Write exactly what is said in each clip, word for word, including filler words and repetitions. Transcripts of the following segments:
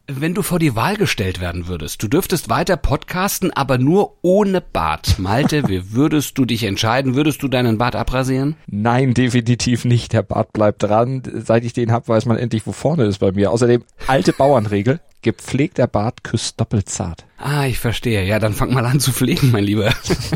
wenn du vor die Wahl gestellt werden würdest, du dürftest weiter podcasten, aber nur ohne Bart. Malte, wie würdest du dich entscheiden? Würdest du deinen Bart abrasieren? Nein, definitiv nicht. Der Bart bleibt dran. Seit ich den hab, weiß man endlich, wo vorne ist bei mir. Außerdem, alte Bauernregel, gepflegter Bart küsst doppelt zart. Ah, ich verstehe. Ja, dann fang mal an zu pflegen, mein Lieber.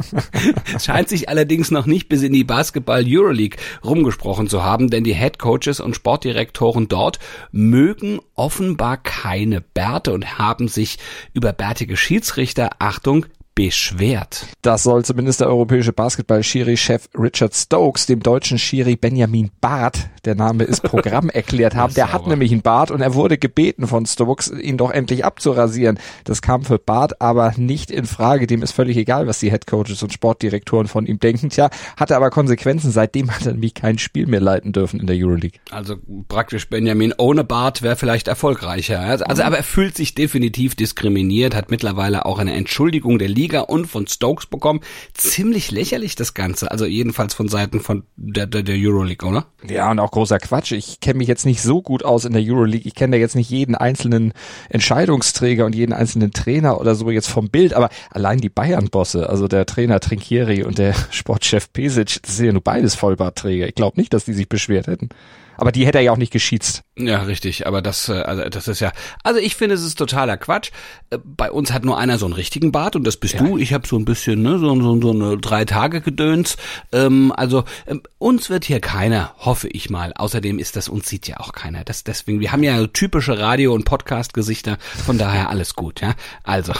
Es scheint sich allerdings noch nicht bis in die Basketball-Euroleague rumgesprochen zu haben, denn die Headcoaches und Sportdirektoren dort mögen offenbar keine Bärte und haben sich über bärtige Schiedsrichter, Achtung, beschwert. Das soll zumindest der europäische Basketball-Schiri-Chef Richard Stokes dem deutschen Schiri Benjamin Barth, der Name ist Programm, erklärt haben. Der hat nämlich einen Bart und er wurde gebeten von Stokes, ihn doch endlich abzurasieren. Das kam für Barth aber nicht in Frage. Dem ist völlig egal, was die Headcoaches und Sportdirektoren von ihm denken. Tja, hatte aber Konsequenzen. Seitdem hat er nämlich kein Spiel mehr leiten dürfen in der Euroleague. Also praktisch Benjamin ohne Bart wäre vielleicht erfolgreicher. Also, also aber er fühlt sich definitiv diskriminiert, hat mittlerweile auch eine Entschuldigung der Liga und von Stokes bekommen. Ziemlich lächerlich das Ganze, also jedenfalls von Seiten von der, der, der Euroleague, oder? Ja, und auch großer Quatsch. Ich kenne mich jetzt nicht so gut aus in der Euroleague. Ich kenne da jetzt nicht jeden einzelnen Entscheidungsträger und jeden einzelnen Trainer oder so jetzt vom Bild, aber allein die Bayern-Bosse, also der Trainer Trinchieri und der Sportchef Pesic, das sind ja nur beides Vollbartträger. Ich glaube nicht, dass die sich beschwert hätten. Aber die hätte er ja auch nicht geschiezt. Ja, richtig, aber das, also das ist ja, also ich finde, es ist totaler Quatsch. Bei uns hat nur einer so einen richtigen Bart und das bist ja. du. Ich habe so ein bisschen, ne, so, so, so eine drei Tage Gedöns. Ähm, also ähm, uns wird hier keiner, hoffe ich mal. Außerdem ist das, uns sieht ja auch keiner. Das deswegen, wir haben ja typische Radio- und Podcast-Gesichter, von daher alles gut, ja. Also,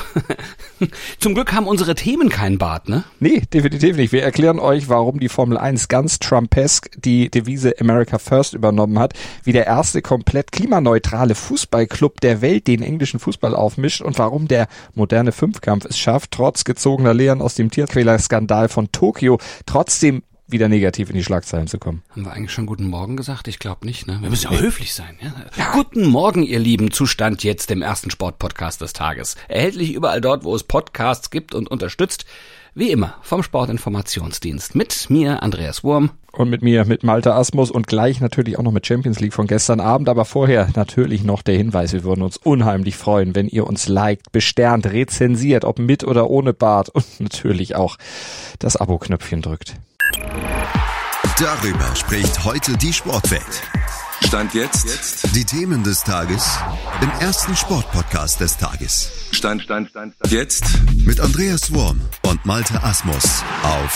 zum Glück haben unsere Themen keinen Bart, ne? Nee, definitiv nicht. Wir erklären euch, warum die Formel eins ganz Trumpesk die Devise America First übernommen hat, wie der erste komplett klimaneutrale Fußballclub der Welt den englischen Fußball aufmischt und warum der moderne Fünfkampf es schafft, trotz gezogener Lehren aus dem Tierquäler-Skandal von Tokio, trotzdem wieder negativ in die Schlagzeilen zu kommen. Haben wir eigentlich schon guten Morgen gesagt? Ich glaube nicht, ne? Wir müssen ja höflich sein, ja? Ja. Guten Morgen, ihr Lieben, Zustand jetzt dem ersten Sportpodcast des Tages. Erhältlich überall dort, wo es Podcasts gibt und unterstützt. Wie immer vom Sportinformationsdienst. Mit mir, Andreas Wurm. Und mit mir, mit Malte Asmus und gleich natürlich auch noch mit Champions League von gestern Abend. Aber vorher natürlich noch der Hinweis, wir würden uns unheimlich freuen, wenn ihr uns liked, besternt, rezensiert, ob mit oder ohne Bart und natürlich auch das Abo-Knöpfchen drückt. Darüber spricht heute die Sportwelt. Stand jetzt. jetzt die Themen des Tages im ersten Sportpodcast des Tages. Stand, Stand, Stand, Stand. Jetzt mit Andreas Wurm und Malte Asmus auf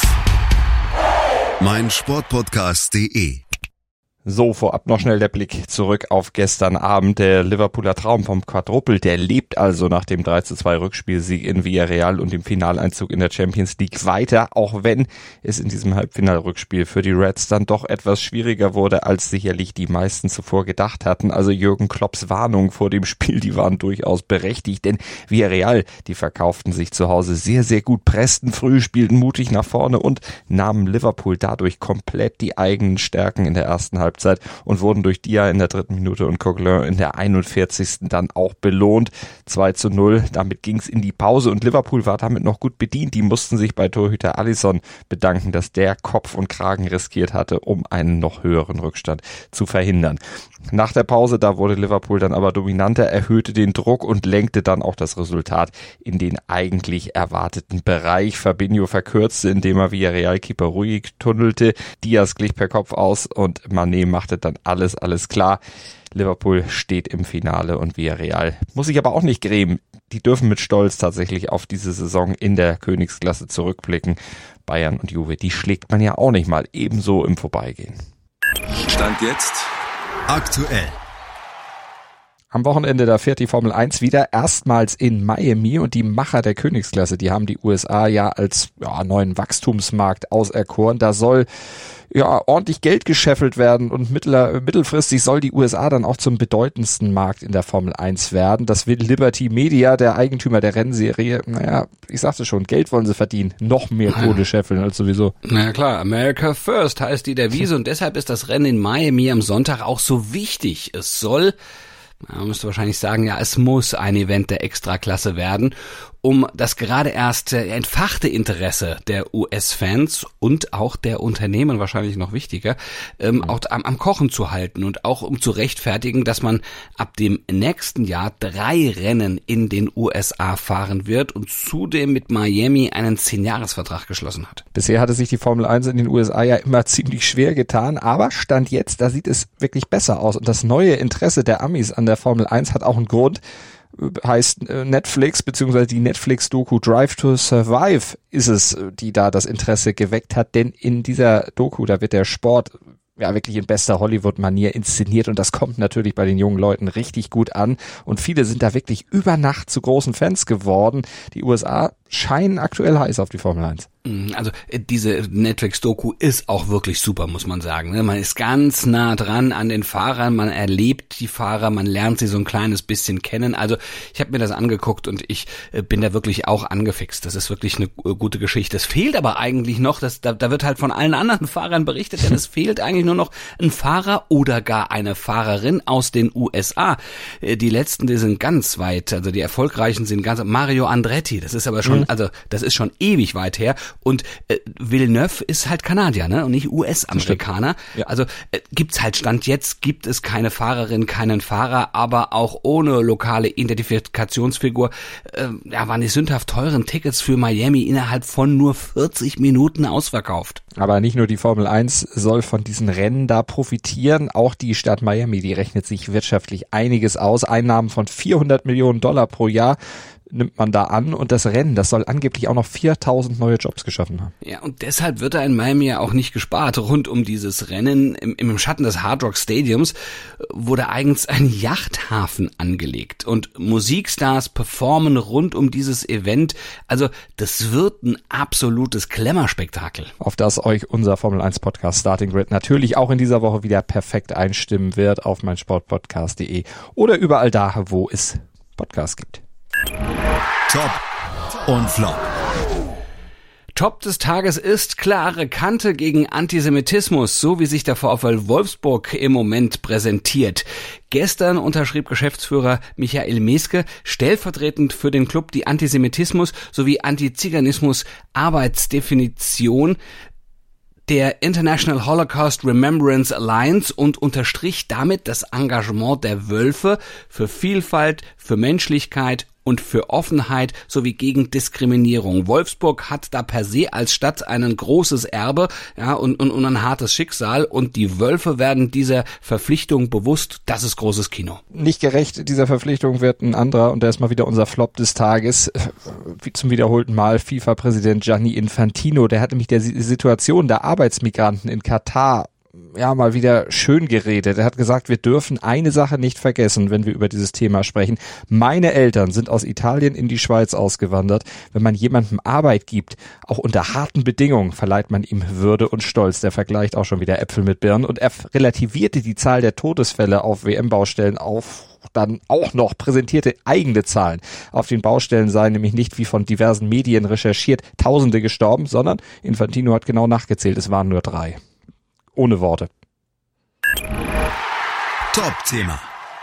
meinsportpodcast punkt de. So, vorab noch schnell der Blick zurück auf gestern Abend. Der Liverpooler Traum vom Quadruppel, der lebt also nach dem drei zu zwei Rückspielsieg in Villarreal und dem Finaleinzug in der Champions League weiter, auch wenn es in diesem Halbfinalrückspiel für die Reds dann doch etwas schwieriger wurde, als sicherlich die meisten zuvor gedacht hatten. Also Jürgen Klopps Warnungen vor dem Spiel, die waren durchaus berechtigt, denn Villarreal, die verkauften sich zu Hause sehr, sehr gut, pressten früh, spielten mutig nach vorne und nahmen Liverpool dadurch komplett die eigenen Stärken in der ersten Halbzeit und wurden durch Dia in der dritten Minute und Coquelin in der einundvierzigsten dann auch belohnt. zwei zu null, damit ging's in die Pause und Liverpool war damit noch gut bedient. Die mussten sich bei Torhüter Alisson bedanken, dass der Kopf und Kragen riskiert hatte, um einen noch höheren Rückstand zu verhindern. Nach der Pause, da wurde Liverpool dann aber dominanter, erhöhte den Druck und lenkte dann auch das Resultat in den eigentlich erwarteten Bereich. Fabinho verkürzte, indem er Villarreal-Keeper ruhig tunnelte. Diaz glich per Kopf aus und Mané machte dann alles, alles klar. Liverpool steht im Finale und Villarreal muss sich aber auch nicht grämen. Die dürfen mit Stolz tatsächlich auf diese Saison in der Königsklasse zurückblicken. Bayern und Juve, die schlägt man ja auch nicht mal ebenso im Vorbeigehen. Stand jetzt aktuell. Am Wochenende, da fährt die Formel eins wieder, erstmals in Miami und die Macher der Königsklasse, die haben die U S A ja als ja, neuen Wachstumsmarkt auserkoren. Da soll ja ordentlich Geld gescheffelt werden und mittler, mittelfristig soll die U S A dann auch zum bedeutendsten Markt in der Formel eins werden. Das will Liberty Media, der Eigentümer der Rennserie. Naja, ich sagte schon, Geld wollen sie verdienen. Noch mehr Kohle scheffeln als sowieso. Na klar, America First heißt die Devise und deshalb ist das Rennen in Miami am Sonntag auch so wichtig. Es soll... Man müsste wahrscheinlich sagen, ja, es muss ein Event der Extraklasse werden. um das gerade erst entfachte Interesse der U S-Fans und auch der Unternehmen, wahrscheinlich noch wichtiger, ähm, auch am, am Kochen zu halten und auch um zu rechtfertigen, dass man ab dem nächsten Jahr drei Rennen in den U S A fahren wird und zudem mit Miami einen Zehn-Jahres-Vertrag geschlossen hat. Bisher hatte sich die Formel eins in den U S A ja immer ziemlich schwer getan, aber Stand jetzt, da sieht es wirklich besser aus. Und das neue Interesse der Amis an der Formel eins hat auch einen Grund, heißt Netflix, beziehungsweise die Netflix-Doku Drive to Survive ist es, die da das Interesse geweckt hat, denn in dieser Doku, da wird der Sport ja wirklich in bester Hollywood-Manier inszeniert und das kommt natürlich bei den jungen Leuten richtig gut an und viele sind da wirklich über Nacht zu großen Fans geworden. Die U S A scheinen aktuell heiß auf die Formel eins. Also diese Netflix-Doku ist auch wirklich super, muss man sagen. Man ist ganz nah dran an den Fahrern, man erlebt die Fahrer, man lernt sie so ein kleines bisschen kennen. Also ich habe mir das angeguckt und ich bin da wirklich auch angefixt. Das ist wirklich eine gute Geschichte. Es fehlt aber eigentlich noch, dass, da, da wird halt von allen anderen Fahrern berichtet, denn es fehlt eigentlich nur noch ein Fahrer oder gar eine Fahrerin aus den U S A. Die letzten, die sind ganz weit, also die erfolgreichen sind ganz, Mario Andretti, das ist aber schon, mhm. also das ist schon ewig weit her. Und äh, Villeneuve ist halt Kanadier, ne, und nicht U S-Amerikaner. Ja. Also äh, gibt's halt Stand jetzt, gibt es keine Fahrerin, keinen Fahrer, aber auch ohne lokale Identifikationsfigur äh, ja, waren die sündhaft teuren Tickets für Miami innerhalb von nur vierzig Minuten ausverkauft. Aber nicht nur die Formel eins soll von diesen Rennen da profitieren, auch die Stadt Miami, die rechnet sich wirtschaftlich einiges aus. Einnahmen von vierhundert Millionen Dollar pro Jahr nimmt man da an und das Rennen, das soll angeblich auch noch viertausend neue Jobs geschaffen haben. Ja, und deshalb wird da in Miami ja auch nicht gespart. Rund um dieses Rennen im, im Schatten des Hard Rock Stadiums wurde eigens ein Yachthafen angelegt und Musikstars performen rund um dieses Event. Also das wird ein absolutes Klemmerspektakel. Auf das euch unser Formel eins Podcast Starting Grid natürlich auch in dieser Woche wieder perfekt einstimmen wird auf meinsportpodcast punkt de oder überall da, wo es Podcasts gibt. Top und Flop. Top des Tages ist klare Kante gegen Antisemitismus, so wie sich der VfL Wolfsburg im Moment präsentiert. Gestern unterschrieb Geschäftsführer Michael Meske stellvertretend für den Club die Antisemitismus sowie Antiziganismus Arbeitsdefinition der International Holocaust Remembrance Alliance und unterstrich damit das Engagement der Wölfe für Vielfalt, für Menschlichkeit und für Offenheit sowie gegen Diskriminierung. Wolfsburg hat da per se als Stadt ein großes Erbe, ja, und, und, und ein hartes Schicksal und die Wölfe werden dieser Verpflichtung bewusst. Das ist großes Kino. Nicht gerecht dieser Verpflichtung wird ein anderer und der ist mal wieder unser Flop des Tages. Wie zum wiederholten Mal FIFA-Präsident Gianni Infantino, der hat nämlich der Situation der Arbeitsmigranten in Katar ja mal wieder schön geredet. Er hat gesagt, wir dürfen eine Sache nicht vergessen, wenn wir über dieses Thema sprechen. Meine Eltern sind aus Italien in die Schweiz ausgewandert. Wenn man jemandem Arbeit gibt, auch unter harten Bedingungen, verleiht man ihm Würde und Stolz. Der vergleicht auch schon wieder Äpfel mit Birnen und er relativierte die Zahl der Todesfälle auf W M-Baustellen auf dann auch noch präsentierte eigene Zahlen. Auf den Baustellen seien nämlich nicht wie von diversen Medien recherchiert Tausende gestorben, sondern Infantino hat genau nachgezählt, es waren nur drei. Ohne Worte. Top-Thema.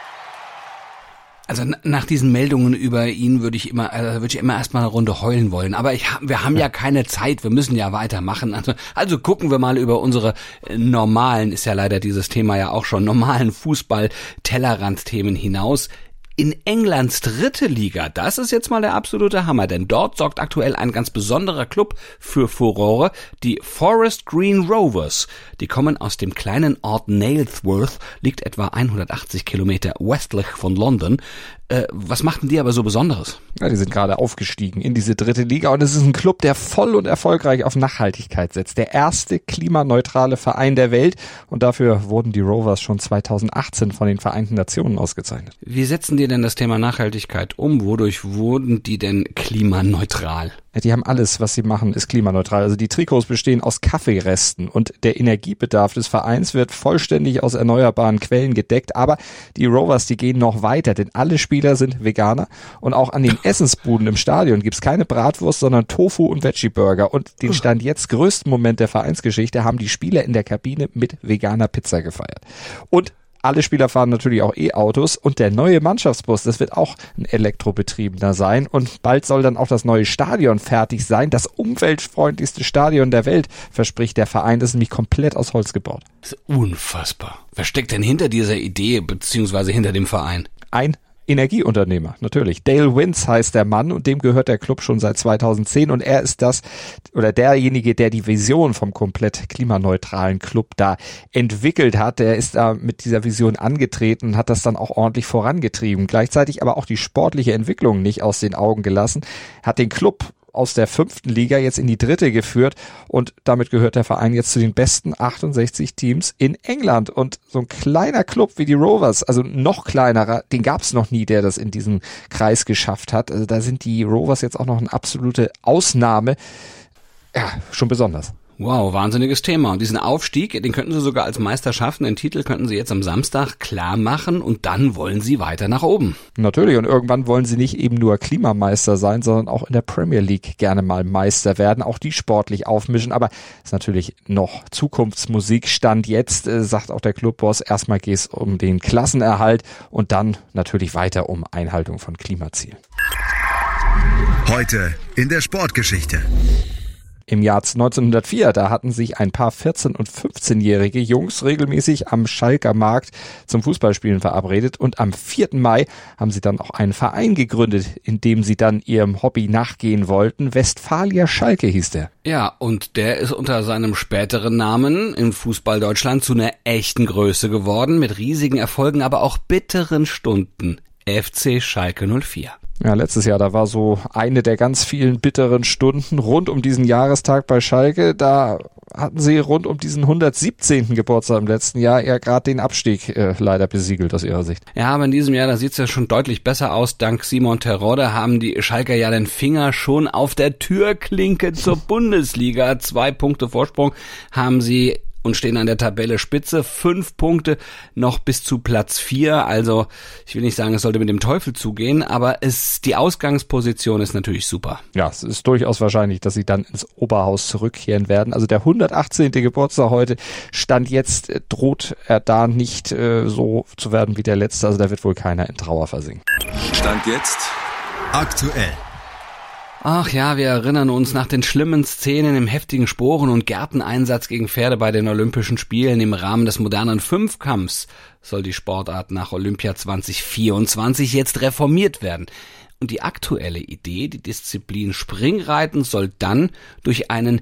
Also nach diesen Meldungen über ihn würde ich immer, also würde ich immer erstmal eine Runde heulen wollen. Aber ich, wir haben ja keine Zeit, wir müssen ja weitermachen. Also, also gucken wir mal über unsere normalen, ist ja leider dieses Thema ja auch schon, normalen Fußball-Tellerrand-Themen hinaus. In Englands dritte Liga, das ist jetzt mal der absolute Hammer, denn dort sorgt aktuell ein ganz besonderer Club für Furore, die Forest Green Rovers. Die kommen aus dem kleinen Ort Nailsworth, liegt etwa hundertachtzig Kilometer westlich von London. Äh, was machten die aber so Besonderes? Ja, die sind gerade aufgestiegen in diese dritte Liga und es ist ein Club, der voll und erfolgreich auf Nachhaltigkeit setzt. Der erste klimaneutrale Verein der Welt und dafür wurden die Rovers schon zweitausendachtzehn von den Vereinten Nationen ausgezeichnet. Wie setzen die denn das Thema Nachhaltigkeit um? Wodurch wurden die denn klimaneutral? Ja, die haben alles, was sie machen, ist klimaneutral. Also die Trikots bestehen aus Kaffeeresten und der Energiebedarf des Vereins wird vollständig aus erneuerbaren Quellen gedeckt. Aber die Rovers, die gehen noch weiter, denn alle Spieler sind Veganer und auch an den Essensbuden im Stadion gibt's keine Bratwurst, sondern Tofu und Veggie-Burger. Und den Stand jetzt größten Moment der Vereinsgeschichte haben die Spieler in der Kabine mit veganer Pizza gefeiert. Und alle Spieler fahren natürlich auch E-Autos und der neue Mannschaftsbus, das wird auch ein elektrobetriebener sein und bald soll dann auch das neue Stadion fertig sein. Das umweltfreundlichste Stadion der Welt, verspricht der Verein. Das ist nämlich komplett aus Holz gebaut. Das ist unfassbar. Wer steckt denn hinter dieser Idee beziehungsweise hinter dem Verein? Ein Energieunternehmer, natürlich. Dale Wins heißt der Mann und dem gehört der Club schon seit zweitausendzehn und er ist das oder derjenige, der die Vision vom komplett klimaneutralen Club da entwickelt hat. Der ist da mit dieser Vision angetreten und hat das dann auch ordentlich vorangetrieben. Gleichzeitig aber auch die sportliche Entwicklung nicht aus den Augen gelassen, hat den Club aus der fünften Liga jetzt in die dritte geführt und damit gehört der Verein jetzt zu den besten achtundsechzig Teams in England und so ein kleiner Club wie die Rovers, also noch kleinerer, den gab es noch nie, der das in diesen Kreis geschafft hat. Also da sind die Rovers jetzt auch noch eine absolute Ausnahme. Ja, schon besonders. Wow, wahnsinniges Thema. Und diesen Aufstieg, den könnten sie sogar als Meister schaffen. Den Titel könnten sie jetzt am Samstag klar machen und dann wollen sie weiter nach oben. Natürlich, und irgendwann wollen sie nicht eben nur Klimameister sein, sondern auch in der Premier League gerne mal Meister werden, auch die sportlich aufmischen. Aber ist natürlich noch Zukunftsmusik. Stand jetzt, äh, sagt auch der Clubboss, erstmal geht es um den Klassenerhalt und dann natürlich weiter um Einhaltung von Klimazielen. Heute in der Sportgeschichte. Im Jahr neunzehnhundertvier, da hatten sich ein paar vierzehn- und fünfzehnjährige Jungs regelmäßig am Schalker Markt zum Fußballspielen verabredet und am vierten Mai haben sie dann auch einen Verein gegründet, in dem sie dann ihrem Hobby nachgehen wollten. Westfalia Schalke hieß der. Ja, und der ist unter seinem späteren Namen in Fußball Deutschland zu einer echten Größe geworden, mit riesigen Erfolgen, aber auch bitteren Stunden. F C Schalke null vier. Ja, letztes Jahr, da war so eine der ganz vielen bitteren Stunden rund um diesen Jahrestag bei Schalke. Da hatten sie rund um diesen hundertsiebzehnten Geburtstag im letzten Jahr ja gerade den Abstieg äh, leider besiegelt aus ihrer Sicht. Ja, aber in diesem Jahr, da sieht's ja schon deutlich besser aus. Dank Simon Terodde haben die Schalker ja den Finger schon auf der Türklinke zur Bundesliga. Zwei Punkte Vorsprung haben sie und stehen an der Tabelle Spitze. Fünf Punkte noch bis zu Platz vier. Also ich will nicht sagen, es sollte mit dem Teufel zugehen, aber es die Ausgangsposition ist natürlich super. Ja, es ist durchaus wahrscheinlich, dass sie dann ins Oberhaus zurückkehren werden. Also der hundertachtzehnte Geburtstag heute, Stand jetzt, droht er da nicht äh, so zu werden wie der letzte. Also da wird wohl keiner in Trauer versinken. Stand jetzt aktuell. Ach ja, wir erinnern uns nach den schlimmen Szenen im heftigen Sporen- und Gärteneinsatz gegen Pferde bei den Olympischen Spielen im Rahmen des modernen Fünfkampfs soll die Sportart nach Olympia zwanzig vierundzwanzig jetzt reformiert werden. Und die aktuelle Idee, die Disziplin Springreiten, soll dann durch einen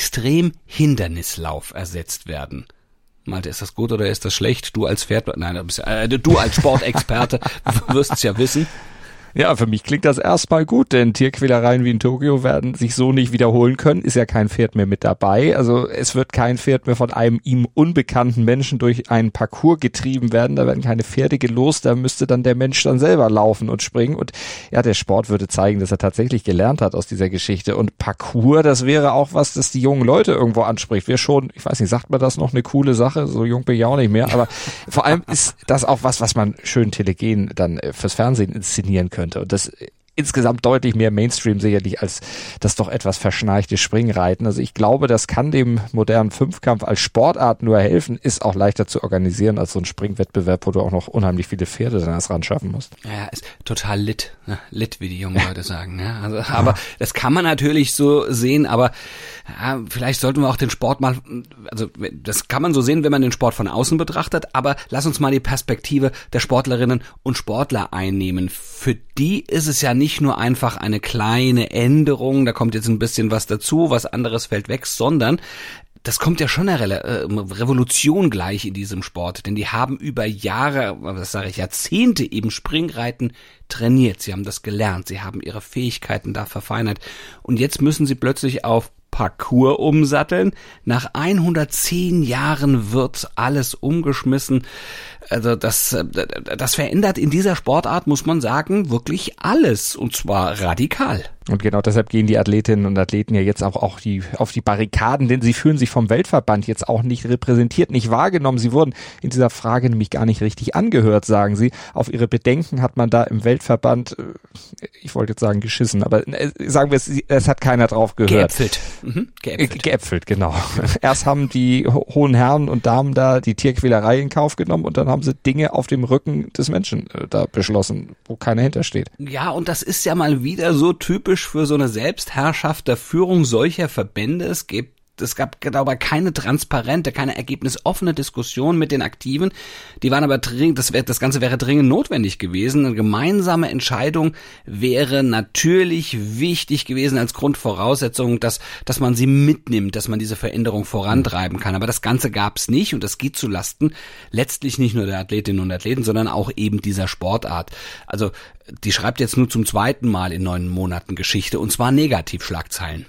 Extremhindernislauf ersetzt werden. Malte, ist das gut oder ist das schlecht? Du als Pferd, nein, äh, du als Sportexperte wirst es ja wissen. Ja, für mich klingt das erstmal gut, denn Tierquälereien wie in Tokio werden sich so nicht wiederholen können. Ist ja kein Pferd mehr mit dabei. Also es wird kein Pferd mehr von einem ihm unbekannten Menschen durch einen Parcours getrieben werden. Da werden keine Pferde gelost. Da müsste dann der Mensch dann selber laufen und springen. Und ja, der Sport würde zeigen, dass er tatsächlich gelernt hat aus dieser Geschichte. Und Parcours, das wäre auch was, das die jungen Leute irgendwo anspricht. Wir schon, ich weiß nicht, sagt man das noch, eine coole Sache? So jung bin ich auch nicht mehr. Aber vor allem ist das auch was, was man schön telegen dann fürs Fernsehen inszenieren könnte. Und das insgesamt deutlich mehr Mainstream sicherlich als das doch etwas verschnarchte Springreiten. Also ich glaube, das kann dem modernen Fünfkampf als Sportart nur helfen, ist auch leichter zu organisieren als so ein Springwettbewerb, wo du auch noch unheimlich viele Pferde dann erst ran schaffen musst. Ja, ist total lit, ne? Lit, wie die jungen Leute sagen. Ja, also, aber das kann man natürlich so sehen, aber ja, vielleicht sollten wir auch den Sport mal, also das kann man so sehen, wenn man den Sport von außen betrachtet, aber lass uns mal die Perspektive der Sportlerinnen und Sportler einnehmen. Für die ist es ja nicht nur einfach eine kleine Änderung, da kommt jetzt ein bisschen was dazu, was anderes fällt weg, sondern das kommt ja schon eine Re- Revolution gleich in diesem Sport, denn die haben über Jahre, was sage ich, Jahrzehnte eben Springreiten trainiert. Sie haben das gelernt, sie haben ihre Fähigkeiten da verfeinert und jetzt müssen sie plötzlich auf Parcours umsatteln. Nach hundertzehn Jahren wird alles umgeschmissen. Also das, das verändert in dieser Sportart, muss man sagen, wirklich alles und zwar radikal. Und genau deshalb gehen die Athletinnen und Athleten ja jetzt auch, auch die, auf die Barrikaden, denn sie fühlen sich vom Weltverband jetzt auch nicht repräsentiert, nicht wahrgenommen. Sie wurden in dieser Frage nämlich gar nicht richtig angehört, sagen sie. Auf ihre Bedenken hat man da im Weltverband, ich wollte jetzt sagen geschissen, aber sagen wir es, es hat keiner drauf gehört. Geäpfelt. Mhm. Geäpfelt. Geäpfelt, genau. Erst haben die hohen Herren und Damen da die Tierquälerei in Kauf genommen und dann haben sie Dinge auf dem Rücken des Menschen äh, da beschlossen, wo keiner hintersteht. Ja, und das ist ja mal wieder so typisch für so eine Selbstherrschaft der Führung solcher Verbände. Es gibt Es gab aber keine transparente, keine ergebnisoffene Diskussion mit den Aktiven. Die waren aber dringend, das, wär, das Ganze wäre dringend notwendig gewesen. Eine gemeinsame Entscheidung wäre natürlich wichtig gewesen als Grundvoraussetzung, dass, dass man sie mitnimmt, dass man diese Veränderung vorantreiben kann. Aber das Ganze gab es nicht und das geht zu Lasten letztlich nicht nur der Athletinnen und Athleten, sondern auch eben dieser Sportart. Also die schreibt jetzt nur zum zweiten Mal in neun Monaten Geschichte und zwar Negativschlagzeilen.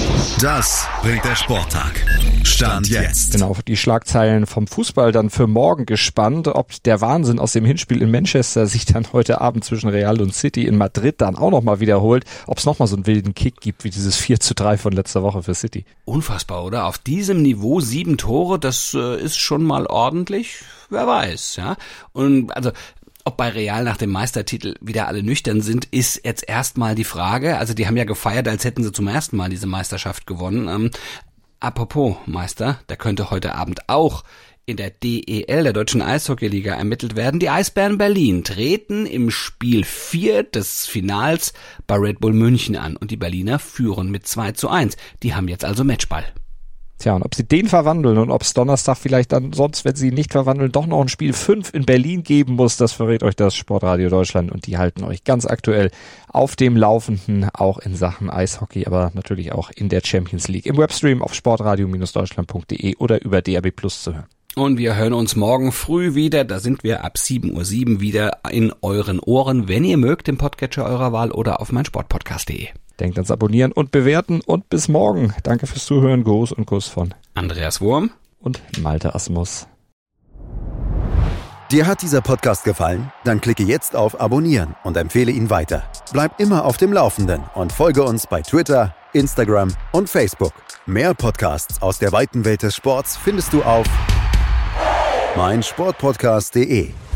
Das bringt der Sporttag. Stand jetzt. Genau, die Schlagzeilen vom Fußball dann für morgen gespannt, ob der Wahnsinn aus dem Hinspiel in Manchester sich dann heute Abend zwischen Real und City in Madrid dann auch nochmal wiederholt, ob es nochmal so einen wilden Kick gibt wie dieses vier zu drei von letzter Woche für City. Unfassbar, oder? Auf diesem Niveau sieben Tore, das äh, ist schon mal ordentlich, wer weiß, ja. Und also ob bei Real nach dem Meistertitel wieder alle nüchtern sind, ist jetzt erstmal die Frage. Also die haben ja gefeiert, als hätten sie zum ersten Mal diese Meisterschaft gewonnen. Ähm, apropos Meister, der könnte heute Abend auch in der D E L, der Deutschen Eishockeyliga, ermittelt werden. Die Eisbären Berlin treten im Spiel vier des Finals bei Red Bull München an und die Berliner führen mit zwei zu eins. Die haben jetzt also Matchball. Tja, und ob sie den verwandeln und ob es Donnerstag vielleicht dann sonst, wenn sie ihn nicht verwandeln, doch noch ein Spiel fünf in Berlin geben muss, das verrät euch das Sportradio Deutschland und die halten euch ganz aktuell auf dem Laufenden, auch in Sachen Eishockey, aber natürlich auch in der Champions League. Im Webstream auf sportradio Deutschland punkt de oder über D A B Plus zu hören. Und wir hören uns morgen früh wieder, da sind wir ab sieben Uhr sieben wieder in euren Ohren, wenn ihr mögt, im Podcatcher eurer Wahl oder auf meinsportpodcast punkt de. Denkt ans Abonnieren und Bewerten und bis morgen. Danke fürs Zuhören. Gruß und Kuss von Andreas Wurm und Malte Asmus. Dir hat dieser Podcast gefallen? Dann klicke jetzt auf Abonnieren und empfehle ihn weiter. Bleib immer auf dem Laufenden und folge uns bei Twitter, Instagram und Facebook. Mehr Podcasts aus der weiten Welt des Sports findest du auf meinsportpodcast punkt de.